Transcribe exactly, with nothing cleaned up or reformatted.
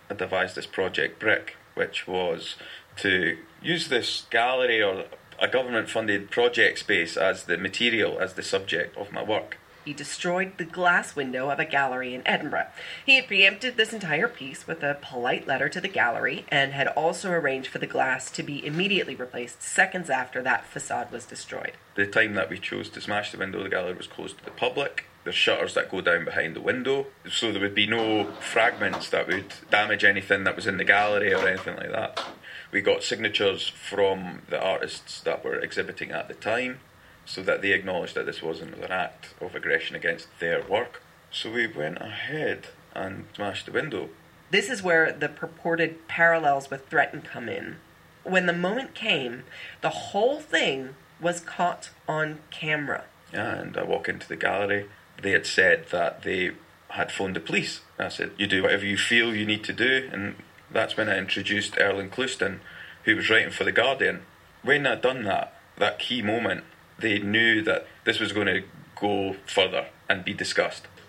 had devised this Project Brick, which was to use this gallery or a government-funded project space as the material, as the subject of my work. He destroyed the glass window of a gallery in Edinburgh. He had preempted this entire piece with a polite letter to the gallery and had also arranged for the glass to be immediately replaced seconds after that facade was destroyed. The time that we chose to smash the window, the gallery was closed to the public. There's shutters that go down behind the window, so there would be no fragments that would damage anything that was in the gallery or anything like that. We got signatures from the artists that were exhibiting at the time, so that they acknowledged that this wasn't an act of aggression against their work. So we went ahead and smashed the window. This is where the purported parallels with Threaten come in. When the moment came, the whole thing was caught on camera. Yeah, and I walk into the gallery. They had said that they had phoned the police. I said, you do whatever you feel you need to do, and that's when I introduced Erling Clouston, who was writing for The Guardian. When I'd done that, that key moment, they knew that this was going to go further and be discussed.